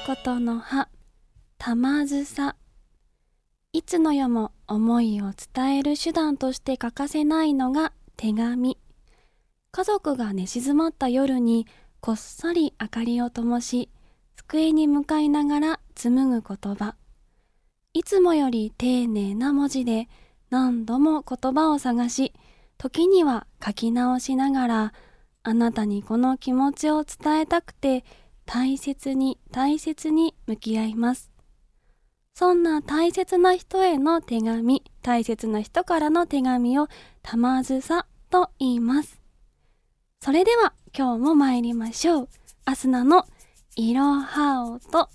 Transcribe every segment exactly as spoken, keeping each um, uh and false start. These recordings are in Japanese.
ことの葉、玉梓。いつの世も思いを伝える手段として欠かせないのが手紙。家族が寝静まった夜にこっそり明かりを灯し、机に向かいながら紡ぐ言葉。いつもより丁寧な文字で何度も言葉を探し、時には書き直しながら、あなたにこの気持ちを伝えたくて大切に大切に向き合います。そんな大切な人への手紙、大切な人からの手紙を玉梓と言います。それでは今日も参りましょう。アスナのいろは音。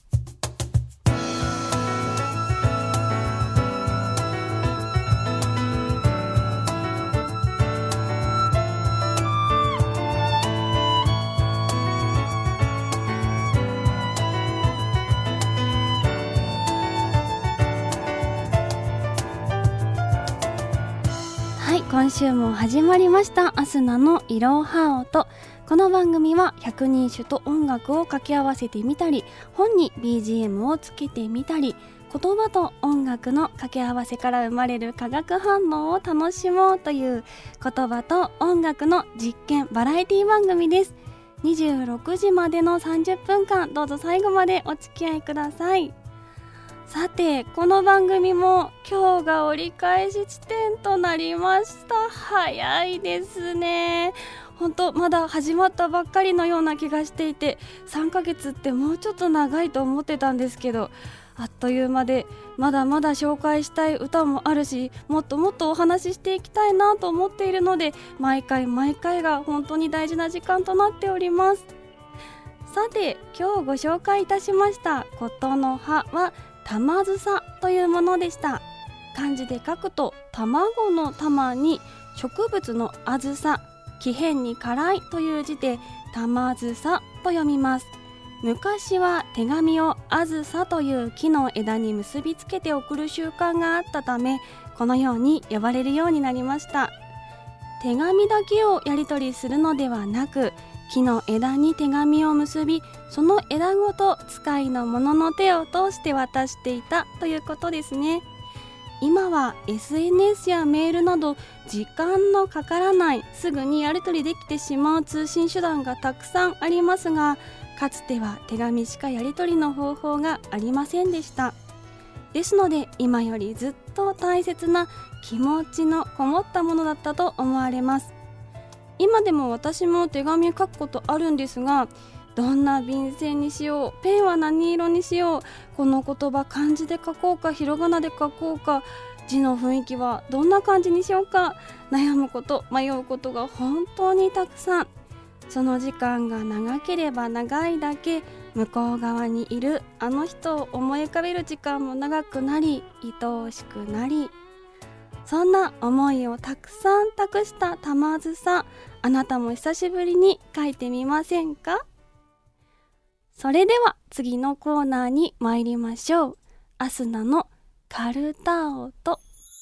今週も始まりましたアスナのいろは音。この番組は百人種と音楽を掛け合わせてみたり、本に ビージーエム をつけてみたり、言葉と音楽の掛け合わせから生まれる化学反応を楽しもうという言葉と音楽の実験バラエティ番組です。にじゅうろくじまでのさんじゅっぷんかん、どうぞ最後までお付き合いください。さて、この番組も今日が折り返し地点となりました。早いですね。本当まだ始まったばっかりのような気がしていて、さんかげつってもうちょっと長いと思ってたんですけど、あっという間で、まだまだ紹介したい歌もあるし、もっともっとお話ししていきたいなと思っているので、毎回毎回が本当に大事な時間となっております。さて、今日ご紹介いたしましたことの葉は玉梓というものでした。漢字で書くと卵の玉に植物のあずさ、木偏に辛いという字で玉梓と読みます。昔は手紙をあずさという木の枝に結びつけて送る習慣があったため、このように呼ばれるようになりました。手紙だけをやり取りするのではなく、木の枝に手紙を結び、その枝ごと使いの者の手を通して渡していたということですね。今は エスエヌエス やメールなど時間のかからない、すぐにやり取りできてしまう通信手段がたくさんありますが、かつては手紙しかやり取りの方法がありませんでした。ですので今よりずっと大切な気持ちのこもったものだったと思われます。今でも私も手紙書くことあるんですが、どんな便箋にしよう、ペンは何色にしよう、この言葉漢字で書こうかひらがなで書こうか、字の雰囲気はどんな感じにしようか、悩むこと迷うことが本当にたくさん。その時間が長ければ長いだけ、向こう側にいるあの人を思い浮かべる時間も長くなり、愛おしくなり、そんな思いをたくさん託した玉梓、あなたも久しぶりに書いてみませんか？それでは次のコーナーに参りましょう。アスナのカルタ音。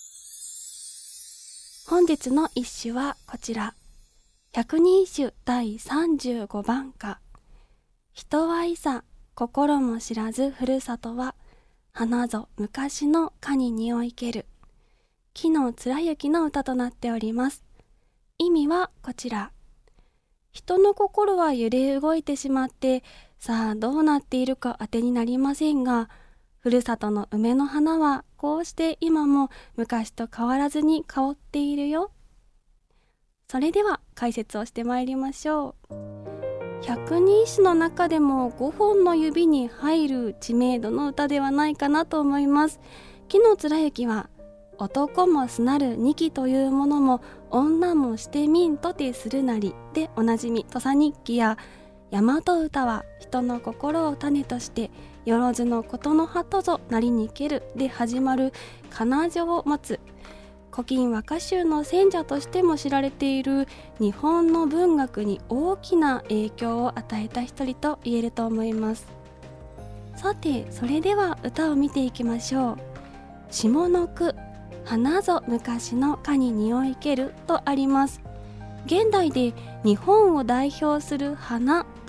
本日の一首はこちら。百人一首だいさんじゅうごばん歌。人はいさ心も知らずふるさとは、花ぞ昔のかに匂いける。木の貫之の歌となっております。意味はこちら。人の心は揺れ動いてしまって、さあどうなっているか当てになりませんが、ふるさとの梅の花はこうして今も昔と変わらずに香っているよ。それでは解説をしてまいりましょう。百人一首の中でもごほんの指に入る知名度の歌ではないかなと思います。木の貫之は、男もすなるにきというものも女もしてみんとてするなりでおなじみ土佐日記や、大和歌は人の心を種としてよろずのことの葉とぞなりにけるで始まる仮名を持つ、古今和歌集の選者としても知られている日本の文学に大きな影響を与えた一人と言えると思います。さて、それでは歌を見ていきましょう。下の句、花ぞ昔のかに匂いけるとあります。現代で日本を代表する花と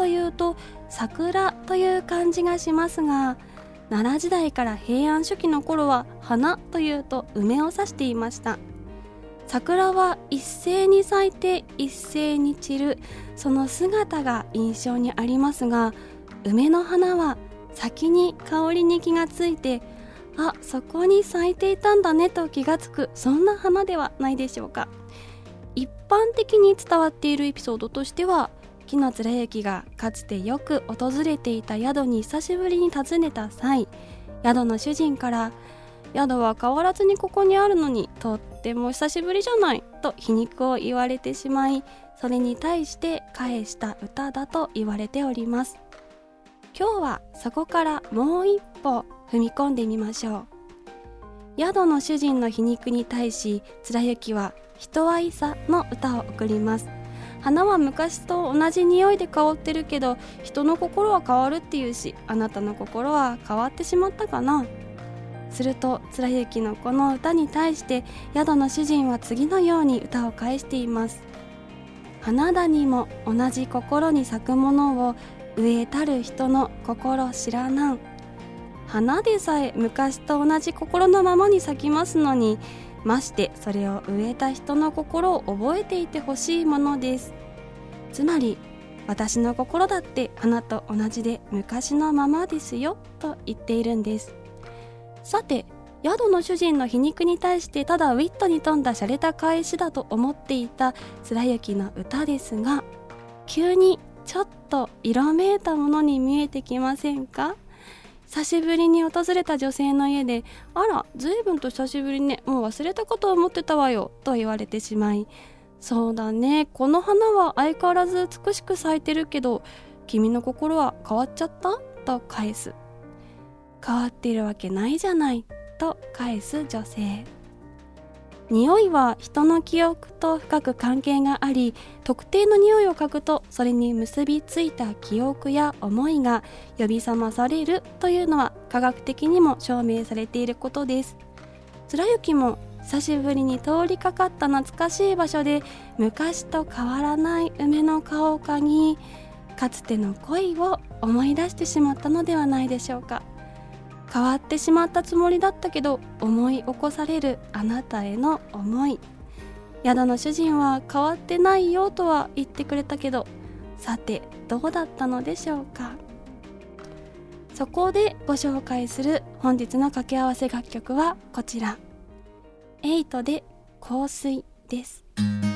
というと桜という感じがしますが、奈良時代から平安初期の頃は花というと梅を指していました。桜は一斉に咲いて一斉に散る、その姿が印象にありますが、梅の花は先に香りに気がついて、あ、そこに咲いていたんだねと気がつく、そんな花ではないでしょうか。一般的に伝わっているエピソードとしては、紀貫之がかつてよく訪れていた宿に久しぶりに訪ねた際、宿の主人から宿は変わらずにここにあるのにとっても久しぶりじゃないと皮肉を言われてしまい、それに対して返した歌だと言われております。今日はそこからもう一歩踏み込んでみましょう。宿の主人の皮肉に対し貫之は人はいさの歌を送ります。花は昔と同じ匂いで香ってるけど、人の心は変わるっていうし、あなたの心は変わってしまったかな。すると貫之のこの歌に対して宿の主人は次のように歌を返しています。花田にも同じ心に咲くものを植えたる人の心知らなん。花でさえ昔と同じ心のままに咲きますのに、ましてそれを植えた人の心を覚えていてほしいものです。つまり私の心だって花と同じで昔のままですよと言っているんです。さて、宿の主人の皮肉に対してただウィットに富んだ洒落た返しだと思っていた貫之の歌ですが、急にちょっと色めいたものに見えてきませんか？久しぶりに訪れた女性の家で、あら、ずいぶんと久しぶりね、もう忘れたかと思ってたわよと言われてしまい、そうだね、この花は相変わらず美しく咲いてるけど、君の心は変わっちゃったと返す。変わっているわけないじゃないと返す女性。匂いは人の記憶と深く関係があり、特定の匂いを嗅ぐとそれに結びついた記憶や思いが呼び覚まされるというのは科学的にも証明されていることです。貫之も久しぶりに通りかかった懐かしい場所で昔と変わらない梅の顔を嗅ぎ、かつての恋を思い出してしまったのではないでしょうか。変わってしまったつもりだったけど思い起こされるあなたへの思い。宿の主人は変わってないよとは言ってくれたけど、さてどうだったのでしょうか。そこでご紹介する本日の掛け合わせ楽曲はこちら、エイトで香水です。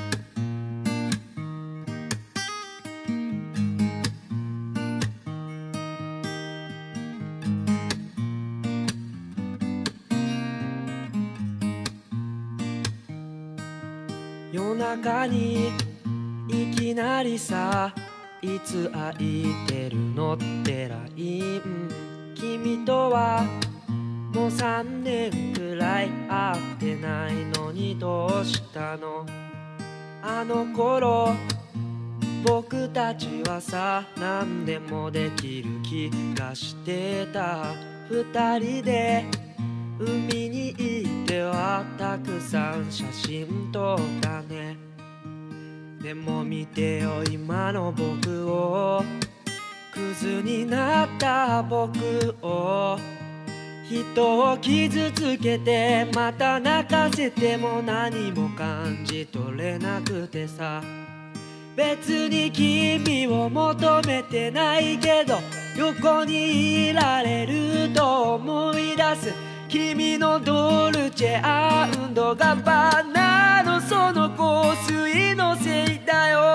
夜中にいきなりさ、いつ空いてるのってライン、君とはもうさんねんくらい会ってないのにどうしたの。あの頃僕たちはさ、何でもできる気がしてた。二人で海に行ってはたくさん写真撮ったね。でも見てよ今の僕を、クズになった僕を。人を傷つけてまた泣かせても何も感じ取れなくてさ、別に君を求めてないけど横にいられると思い出す。君のドルチェ&ガッバーナのその香水のせいだよ。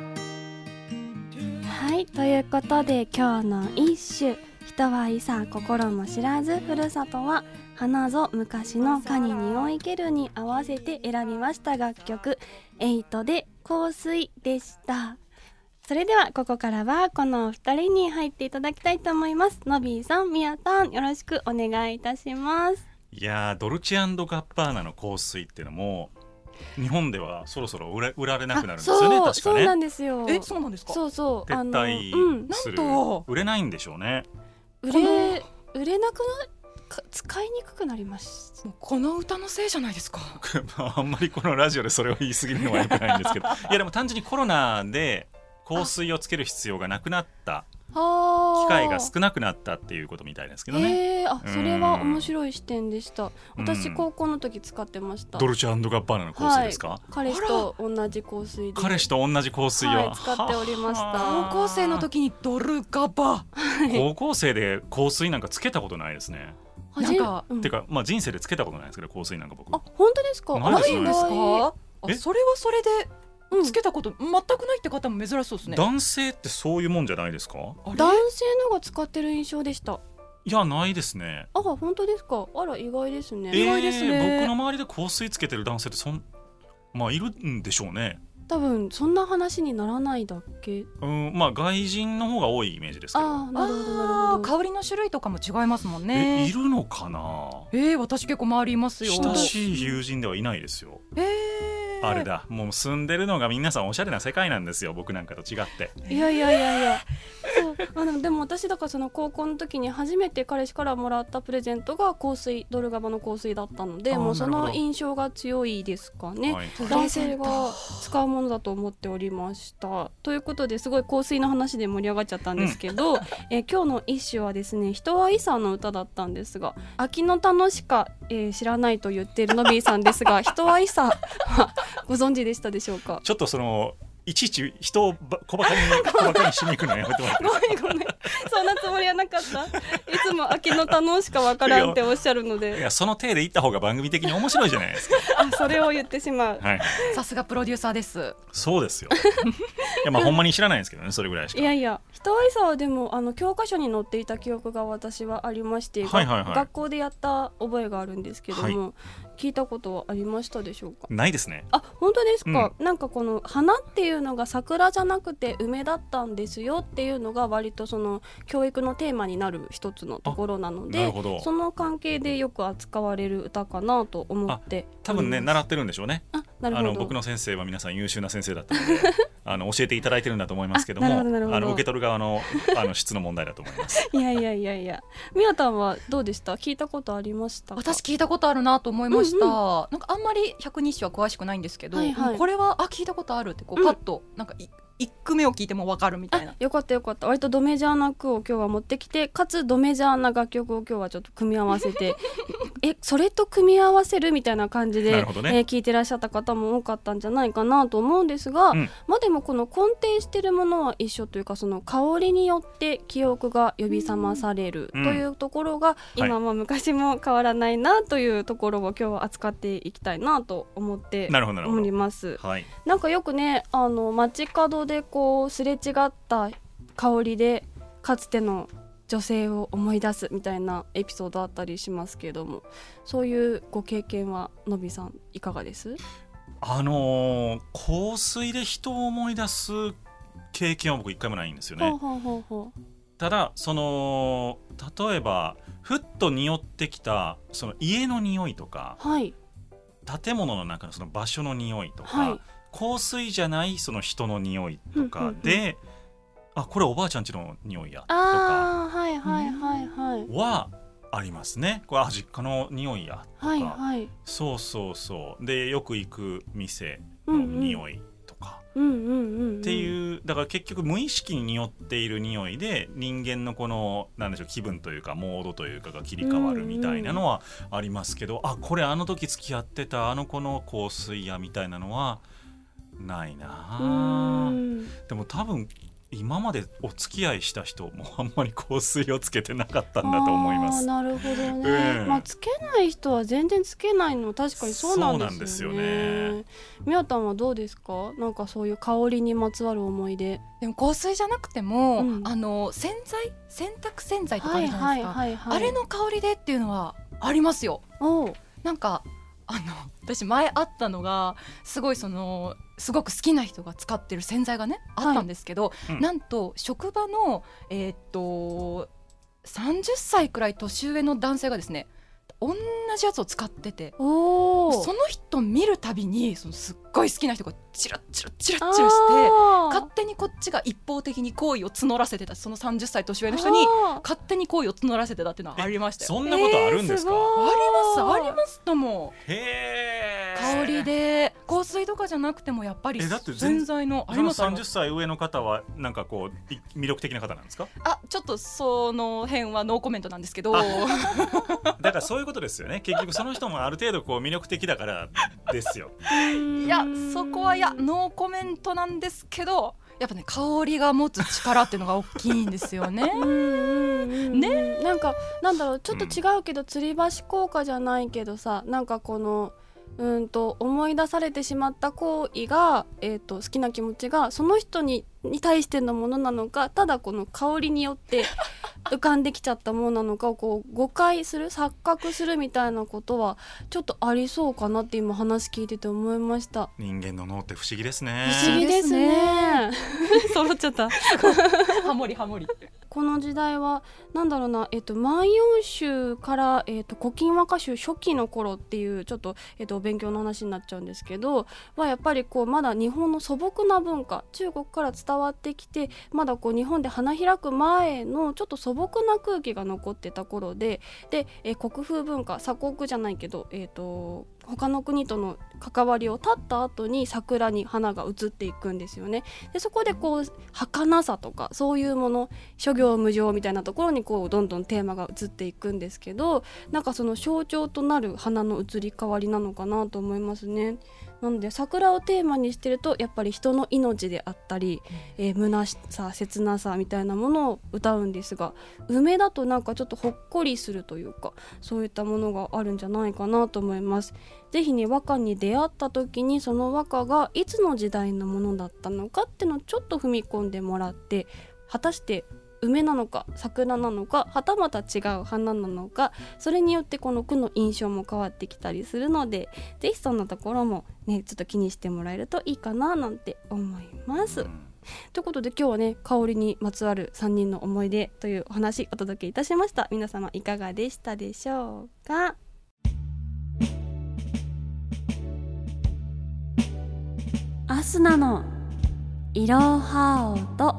はい、ということで今日の一首、人はいさ心も知らずふるさとは花ぞ昔の蚊に匂いけるに合わせて選びました楽曲エイトで香水でした。それではここからはこのお二人に入っていただきたいと思います。のびーさん、みやたん、よろしくお願いいたします。 いやー、ドルチェ&ガッバーナの香水っていうのも日本ではそろそろ売 れ, 売られなくなるんですよね。確かね。 そうなんですよ。 え、そうなんですか。 そうそう、 撤退する、 うん、なんと売れないんでしょうね。 売れ売れなくな使いにくくなります。 もうこの歌のせいじゃないですか。 あんまりこのラジオでそれを言い過ぎるのは良くないんですけどいやでも単純にコロナで香水をつける必要がなくなった機機会が少なくなったっていうことみたいですけどね。 えー、あ、それは面白い視点でした。私うん高校の時使ってました。 ドルチェ&ガッバーナの香水ですか？ はい、彼氏と同じ香水で彼氏と同じ香水を、 はい、使っておりました。 は高校生の時にドルガバ高校生で香水なんかつけたことないですね。 はじなんかうんてか、まあ、人生でつけたことないですけど香水なんか僕あ、本当ですか？ ないですねないんですか？あ、 えそれはそれでうんつけたこと全くないって方も珍しそうですね。 男性ってそういうもんじゃないですか？ あれ男性のが使ってる印象でした。 いやないですね。 あ、本当ですか？あら、意外ですね。 意外ですねえー僕の周りで香水つけてる男性ってそんまあいるんでしょうね。 多分そんな話にならないだっけ。 うんまあ外人の方が多いイメージですけど。 あー、なるほどなるあーほど。 香りの種類とかも違いますもんえね。 いるのかな？ えー、私結構周りいますよ。 親しい友人ではいないですよ。 えー、 あれだもう住んでるのが皆さんおしゃれな世界なんですよ、僕なんかと違って。 いやいやいやいや、そうあのでも私だからその高校の時に初めて彼氏からもらったプレゼントが香水、ドルガバの香水だったので、 あーもうそのなるほど印象が強いですかね。 はいはい男性が使うものだと思っておりました。ということですごい香水の話で盛り上がっちゃったんですけど、えー今日の一首はですね、人はいさの歌だったんですが、秋の楽しか、えー知らないと言っているのびーさんですが人はいさはご存知でしたでしょうか？ ちょっとそのいちいち人をば小バカに小バカにしに行くのやめてもらっていいですか？ ごめんごめん、そんなつもりはなかった。いつも秋の楽しかわからんっておっしゃるのいで、 やその体で行った方が番組的に面白いじゃないですか。 あ、それを言ってしまう。 はいさすがプロデューサーです。 そうですよ。いやまあほんまに知らないんですけどね、それぐらいしか。 いやいや、人はいさはでもあの教科書に載っていた記憶が私はありまして、 はいはいはい学校でやった覚えがあるんですけども、聞いたことはありましたでしょうか？ ないですね。 あ、本当ですか？なんかこの花っていうのが桜じゃなくて梅だったんですよっていうのが割とその教育のテーマになる一つのところなのなるで、 ほど。 その関係でよく扱われる歌かなと思って多分ねおります。 習ってるんでしょうね。 あ、なるほど。 あの僕の先生は皆さん優秀な先生だったのであの教えていただいてるんだと思いますけども、 あなるほどなるほどあの受け取る側のあの質の問題だと思います。 いやいやいやいや、みやたんはどうでした？聞いたことありましたか？ 私聞いたことあるなと思いました、 うんなんかあんまり百日種は詳しくないんですけど、 はいはいこれはあ聞いたことあるってこううんパッとなんかい一句目を聞いても分かるみたいな。 あ、よかったよかった。割とドメジャーな句を今日は持ってきて、かつドメジャーな楽曲を今日はちょっと組み合わせてえ、それと組み合わせるみたいな感じで、 なるほどねえー聞いてらっしゃった方も多かったんじゃないかなと思うんですが、 うんまあでもこの根底してるものは一緒というか、その香りによって記憶が呼び覚まされるというところが、 うん今も昔も変わらないなというところを今日は扱っていきたいなと思ってなるほどなるほおど。 ります。 はい。 なんかよくね、あの街角でこうすれ違った香りでかつての女性を思い出すみたいなエピソードあったりしますけれども、そういうご経験はのびさんいかがです？ あのー香水で人を思い出す経験は僕一回もないんですよね。 ほうほうほうほただその例えばふっと匂ってきたその家の匂いとかう。はい。 建物の中のその場所の匂いとか、 はい。 香水じゃないその人の匂いとかうんうんうんで、あこれおばあちゃん家の匂いやとかああ、はいはいはいはい。 はありますね。これあ実家の匂いやとか、 はいはい。 そうそうそうでよく行く店のうんうん匂いとか、 うんうんうんうん。 っていうだから結局無意識に匂っている匂いで人間のこのなんでしょう気分というかモードというかが切り替わるみたいなのはありますけど、あこれあの時付き合ってたあの子の香水やみたいなのはないなうーん。 でも多分今までお付き合いした人もあんまり香水をつけてなかったんだと思いまあーす。 なるほどね、 ええまあつけない人は全然つけないの確かにそうなんですよね。 そうなんですよね。 みやたんはどうですか？なんかそういう香りにまつわる思い出。 でも香水じゃなくても、 うんあの洗剤洗濯洗剤とかあはいるじゃないですか、 はいはいはい。 あれの香りでっていうのはありますよ。 おう。 なんかあの私前あったのがすごいそのすごく好きな人が使ってる洗剤がねあったんですけど、 うんなんと職場のえーっとさんじゅっさいくらい年上の男性がですね同じやつを使ってて、 おーその人見るたびにそのすっごい好きな人がチラッチラッチラッチラしてあー勝手にこっちが一方的に好意を募らせてた、そのさんじゅっさい年上の人にあー勝手に好意を募らせてたっていうのはありましたよ。 そんなことあるんですか、 えーありますごいありますともへー香りで香水とかじゃなくてもやっぱりえだって全存在のあその30 りますあります。 歳上の方はなんかこうい魅力的な方なんですか？ あちょっとその辺はノーコメントなんですけどだからそういうことですよね。結局その人もある程度こう魅力的だからですよ。 いやそこはいやノーコメントなんですけど、やっぱね香りが持つ力っていうのが大きいんですよね。 うんうんうんねなんかなんだろうちょっと違うけど、吊り橋効果じゃないけどさ、なんかこのうんと思い出されてしまった行為が、えー、と好きな気持ちがその人にに対してのものなのか、ただこの香りによって浮かんできちゃったものなのかをこう誤解する錯覚するみたいなことはちょっとありそうかなって今話聞いてて思いました。 人間の脳って不思議ですね。 不思議ですね揃っちゃったハモリハモリこの時代はなんだろうな、えっと、万葉集から、えっと、古今和歌集初期の頃っていうちょっと、えっと、勉強の話になっちゃうんですけどはやっぱりこうまだ日本の素朴な文化、中国から伝わってきてまだこう日本で花開く前のちょっと素朴な空気が残ってた頃でで、え国風文化、鎖国じゃないけど、えっと他の国との関わりを断った後に桜に花が移っていくんですよね。でそこでこう儚さとかそういうもの、諸行無常みたいなところにこうどんどんテーマが移っていくんですけど、なんかその象徴となる花の移り変わりなのかなと思いますね。なので桜をテーマにしてるとやっぱり人の命であったり、えー、虚しさ切なさみたいなものを歌うんですが、梅だとなんかちょっとほっこりするというかそういったものがあるんじゃないかなと思います。ぜひね和歌に出会った時にその和歌がいつの時代のものだったのかっていうのをちょっと踏み込んでもらって、果たして梅なのか桜なのかはたまた違う花なのか、それによってこの句の印象も変わってきたりするので、ぜひそんなところもねちょっと気にしてもらえるといいかななんて思います、うん、ということで今日はね香りにまつわるさんにんの思い出というお話お届けいたしました。皆様いかがでしたでしょうか。アスナのいろはおと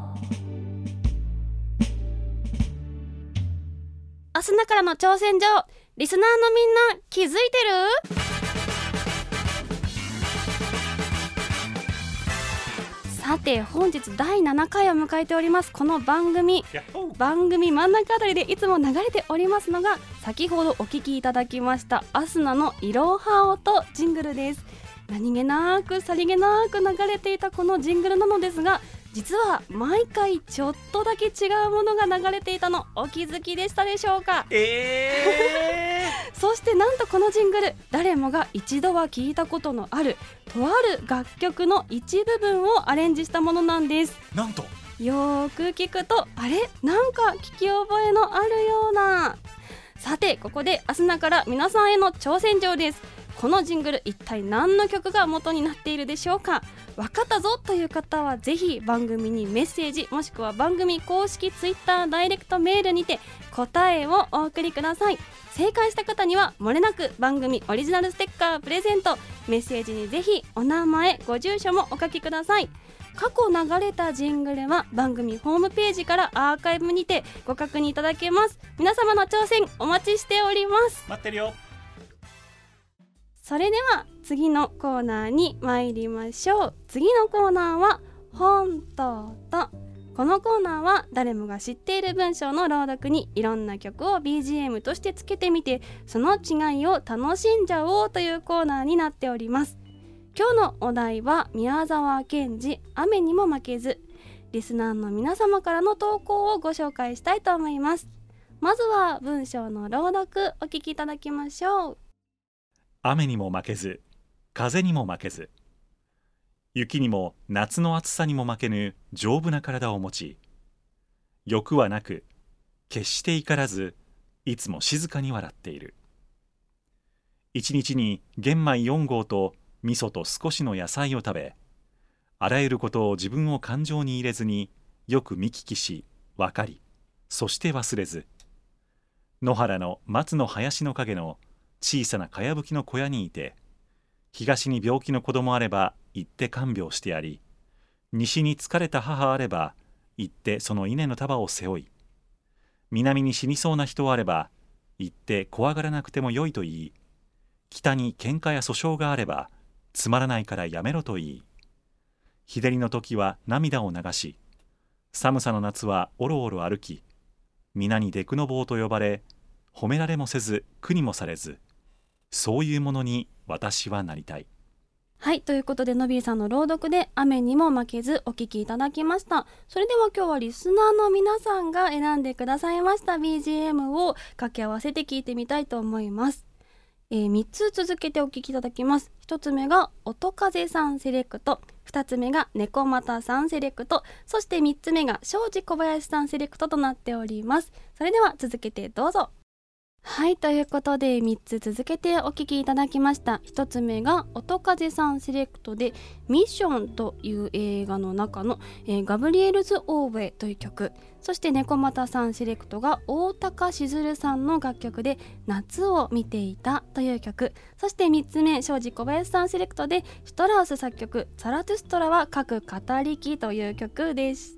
アスナからの挑戦状、リスナーのみんな気づいてる？さて本日だいななかいを迎えておりますこの番組、番組真ん中あたりでいつも流れておりますのが先ほどお聞きいただきましたアスナのいろはおとジングルです。何気なくさりげなく流れていたこのジングルなのですが、実は毎回ちょっとだけ違うものが流れていたのお気づきでしたでしょうか？ えー、 そしてなんとこのジングル、誰もが一度は聞いたことのあるとある楽曲の一部分をアレンジしたものなんです。 なんとよーく聞くとあれなんか聞き覚えのあるような。さてここでアスナから皆さんへの挑戦状です。このジングル一体何の曲が元になっているでしょうか？分かったぞという方はぜひ番組にメッセージもしくは番組公式ツイッターダイレクトメールにて答えをお送りください。正解した方にはもれなく番組オリジナルステッカープレゼント。メッセージにぜひお名前ご住所もお書きください。過去流れたジングルは番組ホームページからアーカイブにてご確認いただけます。皆様の挑戦お待ちしております。 待ってるよ。 それでは次のコーナーに参りましょう。次のコーナーは本当と。このコーナーは誰もが知っている文章の朗読にいろんな曲を ビージーエム としてつけてみてその違いを楽しんじゃおうというコーナーになっております。今日のお題は宮沢賢治雨にも負けず。リスナーの皆様からの投稿をご紹介したいと思います。まずは文章の朗読お聞きいただきましょう。 雨にも負けず風にも負けず雪にも夏の暑さにも負けぬ丈夫な体を持ち欲はなく決して怒らずいつも静かに笑っている。一日に玄米よん合と味噌と少しの野菜を食べあらゆることを自分を感情に入れずによく見聞きし分かりそして忘れず野原の松の林の陰の小さなかやぶきの小屋にいて、東に病気の子供あれば行って看病してやり、西に疲れた母あれば行ってその稲の束を背負い、南に死にそうな人あれば行って怖がらなくてもよいと言い、北に喧嘩や訴訟があればつまらないからやめろと言い、日照りの時は涙を流し、寒さの夏はおろおろ歩き、皆にデクノボーと呼ばれ、褒められもせず苦にもされず、そういうものに私はなりたい。 はい、ということでのびーさんの朗読で雨にも負けずお聞きいただきました。それでは今日はリスナーの皆さんが選んでくださいました ビージーエム を掛け合わせて聞いてみたいと思います。えー、みっつ続けてお聞きいただきます。ひとつめが音風さんセレクト、ふたつめが猫又さんセレクト、そしてみっつめが庄司小林さんセレクトとなっております。それでは続けてどうぞ。はい、ということでみっつ続けてお聞きいただきました。ひとつめが音風さんセレクトでミッションという映画の中の、えー、ガブリエルズ・オーウェイという曲、そして猫又さんセレクトが大高しずるさんの楽曲で夏を見ていたという曲、そしてみっつめ庄司小林さんセレクトでシュトラウス作曲ザラトゥストラは各語りきという曲でした。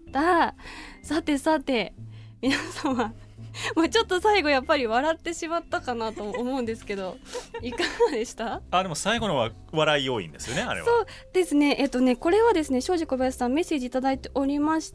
さてさて皆様まあちょっと最後やっぱり笑ってしまったかなと思うんですけどいかがでした？ あ、でも最後のは笑い要因ですよね、あれは。 そうですね、えっとねこれはですね庄司小林さんメッセージいただいておりまして、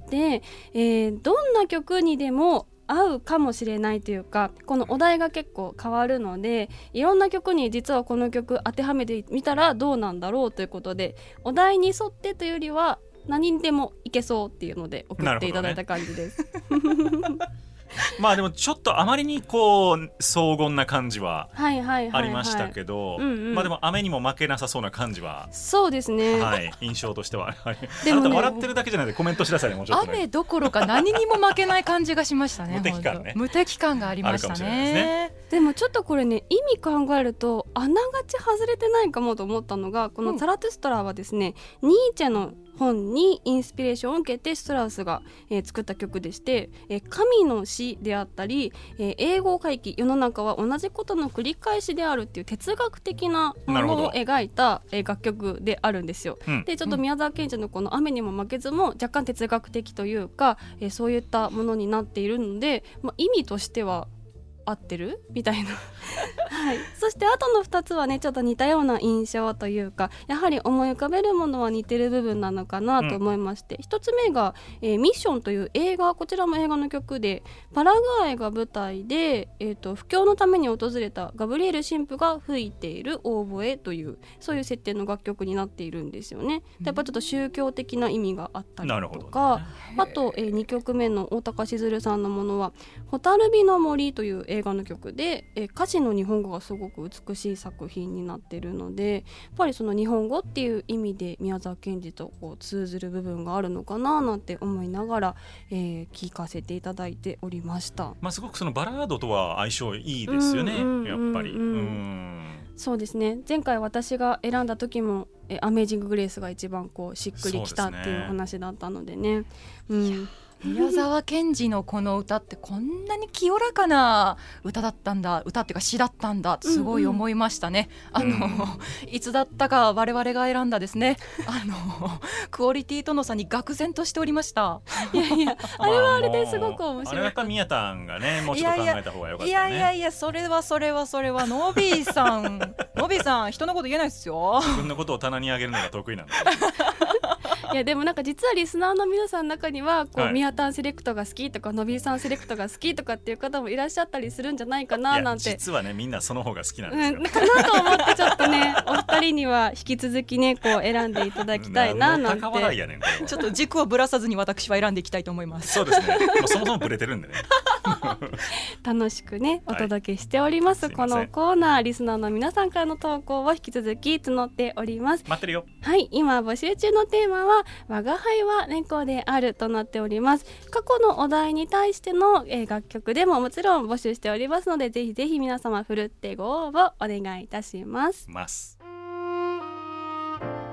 えー、どんな曲にでも合うかもしれないというか、このお題が結構変わるので、いろんな曲に実はこの曲当てはめてみたらどうなんだろうということで、お題に沿ってというよりは何にでもいけそうっていうので送っていただいた感じです。 まあでもちょっとあまりにこう荘厳な感じはありましたけど、まあでも雨にも負けなさそうな感じは、 そうですね、はい、 印象としてはでも、ね、あなた笑ってるだけじゃなくてコメントしなさいね、もうちょっと、ね、 雨どころか何にも負けない感じがしましたね。 無敵感ね、 無敵感がありました ね, ねでもちょっとこれね意味考えるとあながち外れてないかもと思ったのが、このザラトゥストラはですね、うん、ニーチェの本にインスピレーションを受けてシュトラウスが、えー、作った曲でして、えー、神の詩であったり、えー、英語回帰、世の中は同じことの繰り返しであるっていう哲学的なものを描いた、えー、楽曲であるんですよ、うん、でちょっと宮沢賢治のこの雨にも負けずも若干哲学的というか、えー、そういったものになっているので、まあ、意味としては合ってるみたいなはい、そしてあとのふたつはねちょっと似たような印象というか、やはり思い浮かべるものは似てる部分なのかなと思いまして、うん、ひとつめが、えー、ミッションという映画、こちらも映画の曲でパラグアイが舞台で、えーと、布教のために訪れたガブリエル神父が吹いているオーボエというそういう設定の楽曲になっているんですよね。やっぱちょっと宗教的な意味があったりとか、ね、あと、えー、にきょくめの大高しずるさんのものは蛍火の森という映画の曲で、えー、歌詞の日本語がすごく美しい作品になっているので、やっぱりその日本語っていう意味で宮沢賢治とこう通ずる部分があるのかななんて思いながら、えー、聞かせていただいておりました。 まあ、すごくそのバラードとは相性いいですよね、うんうんうんうん、やっぱり、うん、 そうですね。前回私が選んだ時もえアメージンググレースが一番こうしっくりきたっていう話だったのでね、うん、 宮沢賢治のこの歌ってこんなに清らかな歌だったんだ、歌っていうか詩だったんだってすごい思いましたね、うんうん、あの、うん、いつだったか我々が選んだですねあのクオリティとの差に愕然としておりました。 いやいやあれはあれですごく面白い。 あれはやっぱ宮田がねもうちょっと考えた方がよかったね。 いやいやいやそれはそれはそれはノビーさんノビーさん人のこと言えないですよ。 自分のことを棚に上げるのが得意なんだいやでもなんか実はリスナーの皆さんの中にはこう、はい、宮田セレクトが好きとかのびーさんセレクトが好きとかっていう方もいらっしゃったりするんじゃないかななんて。 実はねみんなその方が好きなんですよ、 うん、かなと思ってちょっとねお二人には引き続きねこう選んでいただきたいななんて。 高笑いやねんこれは。 ちょっと軸をぶらさずに私は選んでいきたいと思います。 そうですね、もうそもそもぶれてるんでね楽しくねお届けしております、はい、このコーナーリスナーの皆さんからの投稿を引き続き募っております。 待ってるよ。 はい、今輩募集中のテーマは我が輩は猫であるとなっております。過去のお題に対しての、えー、楽曲でももちろん募集しておりますので、ぜひぜひ皆様ふるってご応募お願いいたします。 ます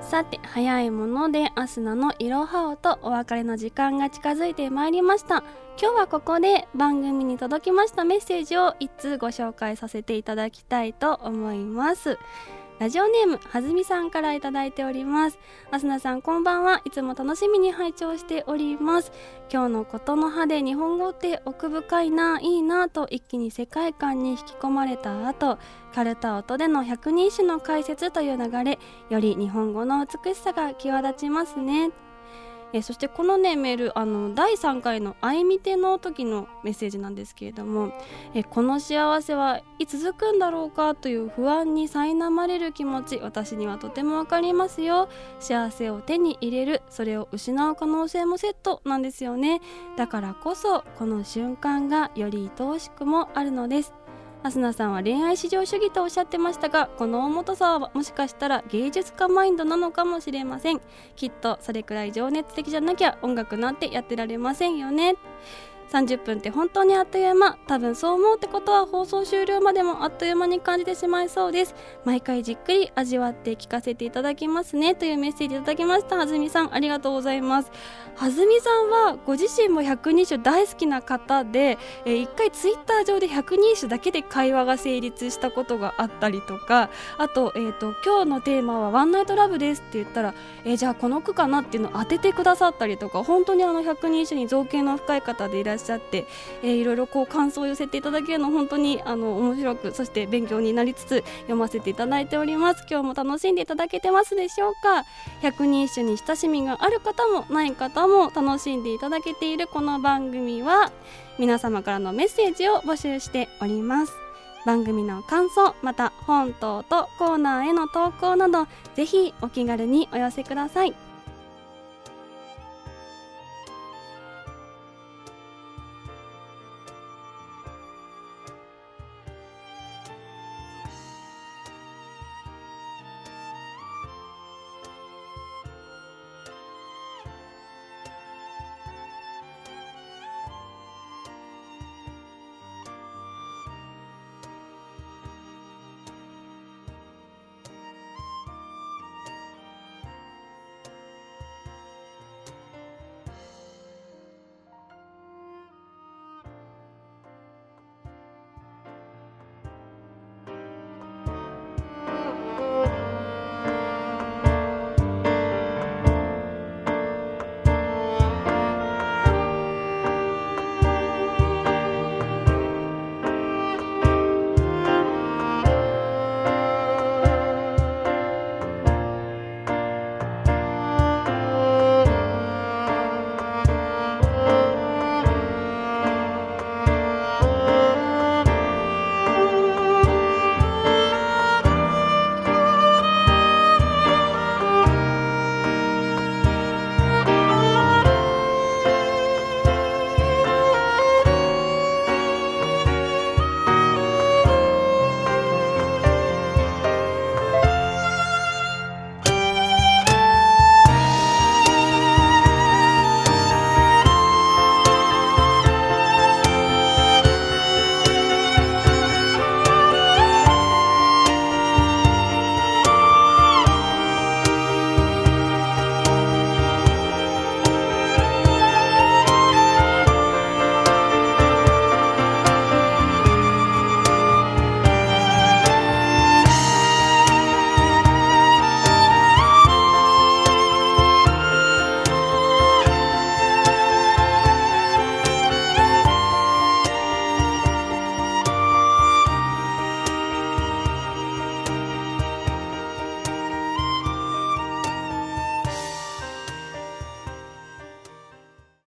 さて早いものでアスナのいろはおとお別れの時間が近づいてまいりました。今日はここで番組に届きましたメッセージを一通ご紹介させていただきたいと思います。ラジオネームはずみさんからいただいております。アスナさんこんばんは。いつも楽しみに拝聴しております。今日のことの葉で日本語って奥深いな、いいなと一気に世界観に引き込まれた後、カルタ音での百人一首の解説という流れ、より日本語の美しさが際立ちますね。えそしてこのねメール、あのだいさんかいの相見ての時のメッセージなんですけれども、えこの幸せはいつ続くんだろうかという不安に苛まれる気持ち、私にはとてもわかりますよ。幸せを手に入れる、それを失う可能性もセットなんですよね。だからこそこの瞬間がより愛おしくもあるのです。アスナさんは恋愛至上主義とおっしゃってましたが、この重たさはもしかしたら芸術家マインドなのかもしれません。きっとそれくらい情熱的じゃなきゃ音楽なんてやってられませんよね。さんじゅっぷんって本当にあっという間。多分そう思うってことは放送終了までもあっという間に感じてしまいそうです。毎回じっくり味わって聞かせていただきますねというメッセージいただきました。はずみさんありがとうございます。はずみさんはご自身も百人一首大好きな方で、えー、一回ツイッター上で百人一首だけで会話が成立したことがあったりとか、あと、えーと、今日のテーマはワンナイトラブですって言ったら、えー、じゃあこの句かなっていうのを当ててくださったりとか、本当にあの百人一首に造形の深い方でいらっしゃって、えー、いろいろこう感想を寄せていただけるの本当にあの面白く、そして勉強になりつつ読ませていただいております。今日も楽しんでいただけてますでしょうか。百人一首に親しみがある方もない方も楽しんでいただけているこの番組は、皆様からのメッセージを募集しております。番組の感想、また本等とコーナーへの投稿などぜひお気軽にお寄せください。